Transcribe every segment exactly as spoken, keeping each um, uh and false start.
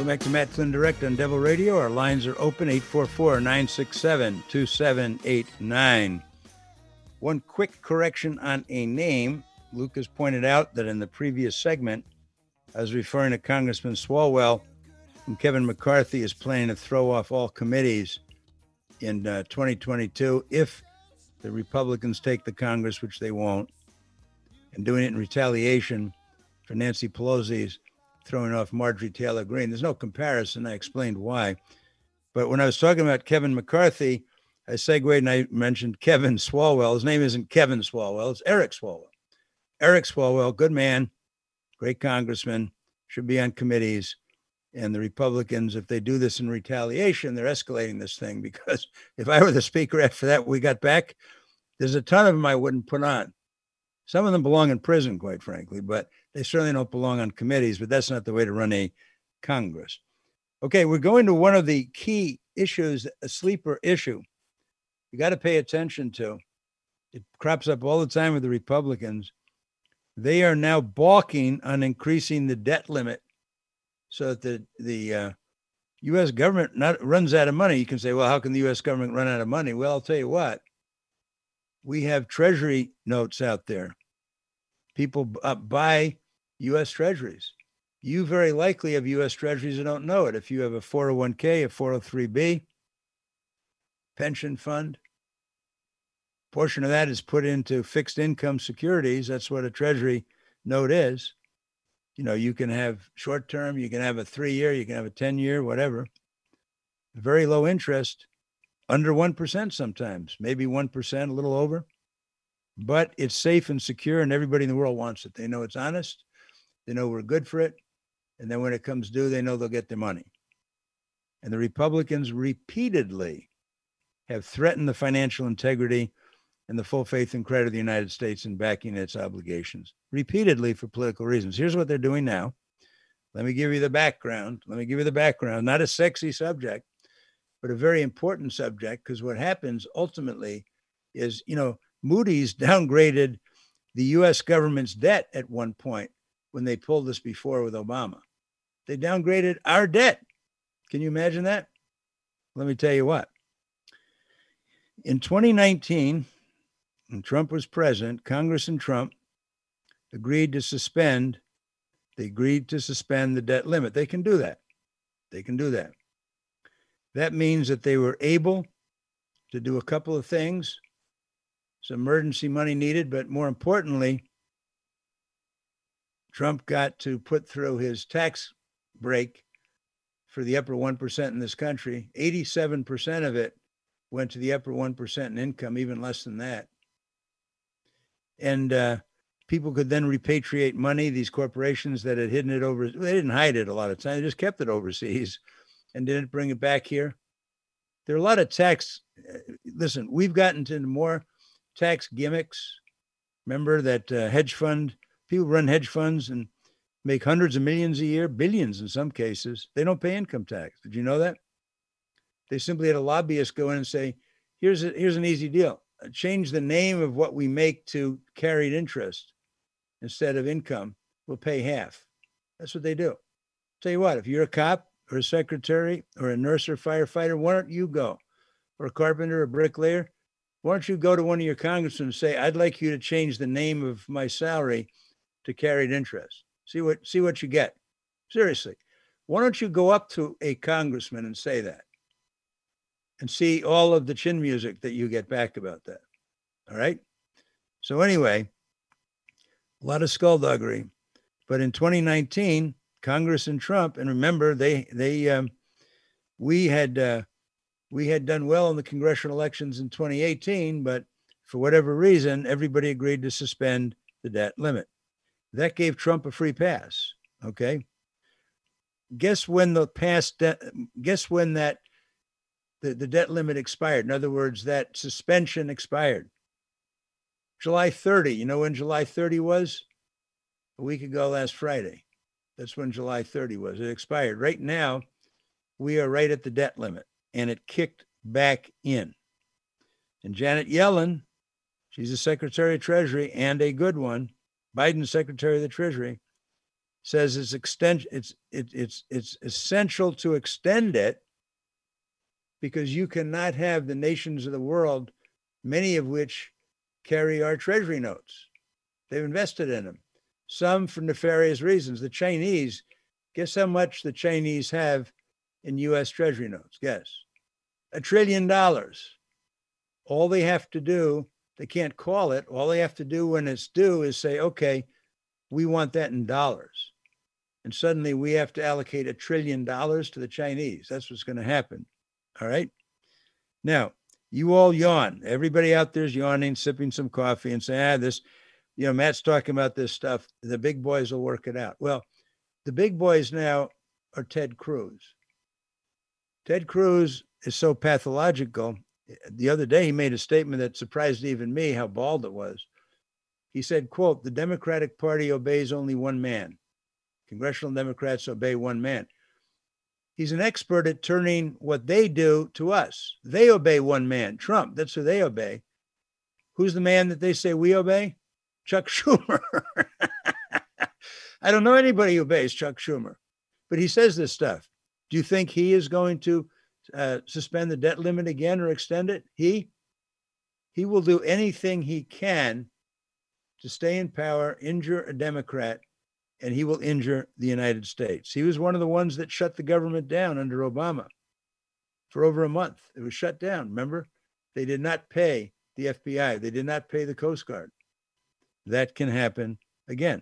Welcome back to Matt Flynn Direct on Devil Radio. Our lines are open, eight four four, nine six seven, two seven eight nine. One quick correction on a name. Lucas pointed out that in the previous segment, I was referring to Congressman Swalwell, whom Kevin McCarthy is planning to throw off all committees in uh, twenty twenty-two if the Republicans take the Congress, which they won't, and doing it in retaliation for Nancy Pelosi's throwing off Marjorie Taylor Greene. There's no comparison. I explained why. But when I was talking about Kevin McCarthy, I segued and I mentioned Kevin Swalwell. His name isn't Kevin Swalwell. It's Eric Swalwell. Eric Swalwell, good man, great congressman, should be on committees. And the Republicans, if they do this in retaliation, they're escalating this thing, because if I were the speaker after that we got back, there's a ton of them I wouldn't put on. Some of them belong in prison, quite frankly, but they certainly don't belong on committees, but that's not the way to run a Congress. Okay, we're going to one of the key issues, a sleeper issue you got to pay attention to. It crops up all the time with the Republicans. They are now balking on increasing the debt limit so that the, the uh, U S government not runs out of money. You can say, well, how can the U S government run out of money? Well, I'll tell you what. We have treasury notes out there. People uh, buy U S treasuries. You very likely have U S treasuries and don't know it. If you have a four oh one k, a four oh three b, pension fund, portion of that is put into fixed income securities. That's what a treasury note is. You know, you can have short term, you can have a three year, you can have a ten year, whatever. Very low interest, under one percent sometimes, maybe one percent, a little over. But it's safe and secure, and everybody in the world wants it. They know it's honest. They know we're good for it. And then when it comes due, they know they'll get their money. And the Republicans repeatedly have threatened the financial integrity and the full faith and credit of the United States in backing its obligations, repeatedly for political reasons. Here's what they're doing now. Let me give you the background. Let me give you the background. Not a sexy subject, but a very important subject, because what happens ultimately is, you know, Moody's downgraded the U S government's debt at one point when they pulled this before with Obama. They downgraded our debt. Can you imagine that? Let me tell you what. In twenty nineteen, when Trump was president, Congress and Trump agreed to suspend, they agreed to suspend the debt limit. They can do that. They can do that. That means that they were able to do a couple of things. Some emergency money needed, but more importantly, Trump got to put through his tax break for the upper one percent in this country. eighty-seven percent of it went to the upper one percent in income, even less than that. And uh, people could then repatriate money, these corporations that had hidden it over, they didn't hide it a lot of times, they just kept it overseas and didn't bring it back here. There are a lot of tax, listen, we've gotten into more tax gimmicks. Remember that uh, hedge fund, people run hedge funds and make hundreds of millions a year, billions in some cases. They don't pay income tax. Did you know that? They simply had a lobbyist go in and say, here's, a, here's an easy deal. Change the name of what we make to carried interest instead of income. We'll pay half. That's what they do. Tell you what, if you're a cop or a secretary or a nurse or firefighter, why don't you go? Or a carpenter or a bricklayer, why don't you go to one of your congressmen and say, I'd like you to change the name of my salary to carried interest. See what, see what you get. Seriously. Why don't you go up to a congressman and say that? And see all of the chin music that you get back about that. All right. So anyway, a lot of skullduggery. But in twenty nineteen, Congress and Trump, and remember, they they um, we had uh, we had done well in the congressional elections in twenty eighteen, but for whatever reason, everybody agreed to suspend the debt limit. That gave Trump a free pass. Okay. Guess when the past de- guess when that The, the debt limit expired. In other words, that suspension expired. July thirtieth. You know when July thirtieth was? A week ago last Friday. That's when July thirtieth was. It expired. Right now, we are right at the debt limit, and it kicked back in. And Janet Yellen, she's the Secretary of Treasury and a good one, Biden's Secretary of the Treasury, says it's extend it's it, it's it's essential to extend it because you cannot have the nations of the world, many of which carry our treasury notes. They've invested in them, some for nefarious reasons. The Chinese, guess how much the Chinese have in U S treasury notes? Guess. A trillion dollars. All they have to do, they can't call it. All they have to do when it's due is say, okay, we want that in dollars. And suddenly we have to allocate a trillion dollars to the Chinese. That's what's going to happen. All right. Now, you all yawn. Everybody out there is yawning, sipping some coffee and saying, ah, this, you know, Matt's talking about this stuff. The big boys will work it out. Well, the big boys now are Ted Cruz. Ted Cruz is so pathological. The other day, he made a statement that surprised even me how bald it was. He said, quote, the Democratic Party obeys only one man. Congressional Democrats obey one man. He's an expert at turning what they do to us. They obey one man, Trump. That's who they obey. Who's the man that they say we obey? Chuck Schumer. I don't know anybody who obeys Chuck Schumer, but he says this stuff. Do you think he is going to uh, suspend the debt limit again or extend it? He, he will do anything he can to stay in power, injure a Democrat, and he will injure the United States. He was one of the ones that shut the government down under Obama for over a month. It was shut down. Remember, they did not pay the F B I. They did not pay the Coast Guard. That can happen again.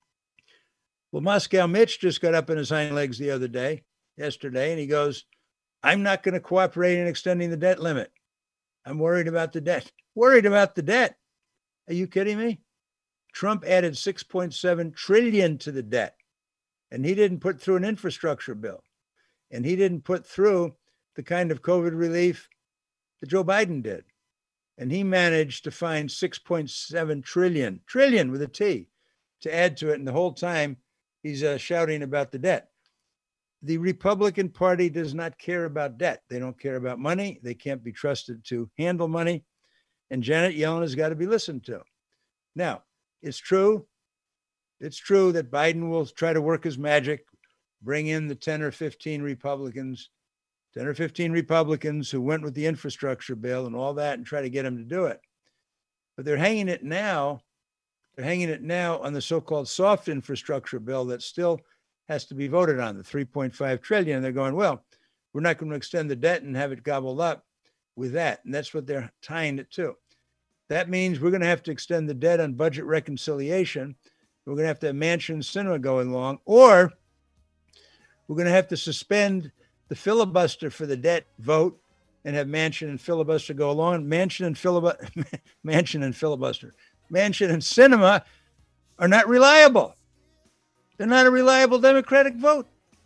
Well, Moscow Mitch just got up on his hind legs the other day, yesterday, and he goes, I'm not going to cooperate in extending the debt limit. I'm worried about the debt. Worried about the debt? Are you kidding me? Trump added six point seven trillion dollars to the debt, and he didn't put through an infrastructure bill, and he didn't put through the kind of COVID relief that Joe Biden did. And he managed to find six point seven trillion, trillion with a T, to add to it. And the whole time he's uh, shouting about the debt. The Republican Party does not care about debt. They don't care about money. They can't be trusted to handle money. And Janet Yellen has got to be listened to. Now, it's true. It's true that Biden will try to work his magic, bring in the ten or fifteen Republicans, ten or fifteen Republicans who went with the infrastructure bill and all that and try to get him to do it. But they're hanging it now. They're hanging it now on the so-called soft infrastructure bill that still has to be voted on, the three point five trillion. And they're going, well, we're not going to extend the debt and have it gobbled up with that. And that's what they're tying it to. That means we're going to have to extend the debt on budget reconciliation. We're going to have to have Manchin and Sinema going along, or we're going to have to suspend the filibuster for the debt vote and have Manchin and filibuster go along. Manchin and filibuster, Manchin and filibuster, Manchin and Sinema are not reliable. They're not a reliable Democratic vote.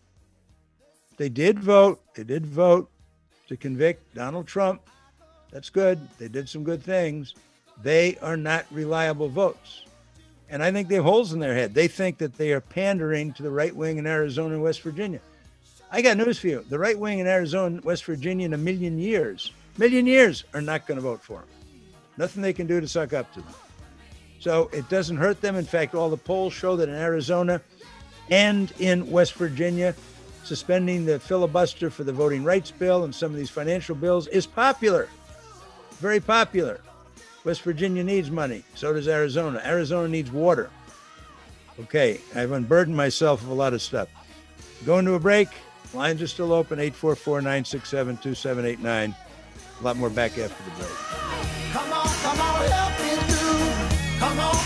They did vote. They did vote to convict Donald Trump. That's good. They did some good things. They are not reliable votes. And I think they have holes in their head. They think that they are pandering to the right wing in Arizona and West Virginia. I got news for you. The right wing in Arizona and West Virginia in a million years, million years are not going to vote for them. Nothing they can do to suck up to them. So it doesn't hurt them. In fact, all the polls show that in Arizona and in West Virginia, suspending the filibuster for the voting rights bill and some of these financial bills is popular. Very popular. West Virginia needs money. So does Arizona. Arizona needs water. Okay, I've unburdened myself of a lot of stuff. Going to a break. Lines are still open, eight four four, nine six seven, two seven eight nine. A lot more back after the break. Come on, come on, help me through. Come on.